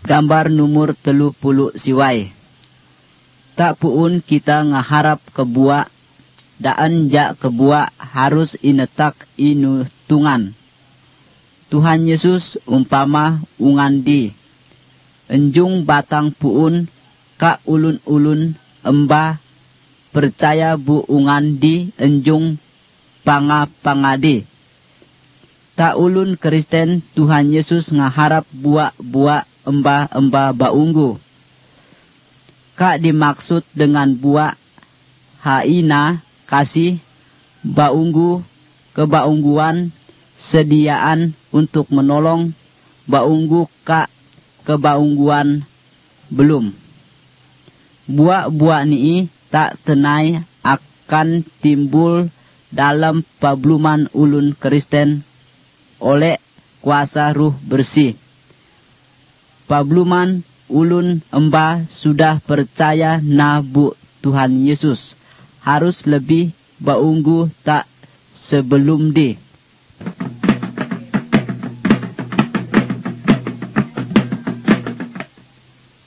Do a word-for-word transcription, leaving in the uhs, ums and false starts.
Gambar nomor telu puluh siwai. Tak puun kita ngaharap kebuak, daan jak kebuak harus inetak inutungan. Tuhan Yesus umpama ungandi, enjung batang puun ka ulun-ulun embah percaya bu ungandi enjung panga-pangadi. Tak ulun Kristen Tuhan Yesus ngaharap buak-buak embah-embah baunggu. Kak dimaksud dengan buak haina kasih baunggu kebaungguan sediaan untuk menolong baunggu kak kebaungguan belum. Buak-buak ni tak tenai akan timbul dalam pabluman ulun Kristen oleh kuasa ruh bersih. Pabluman ulun embah sudah percaya na bu Tuhan Yesus harus lebih baunggu tak sebelum di.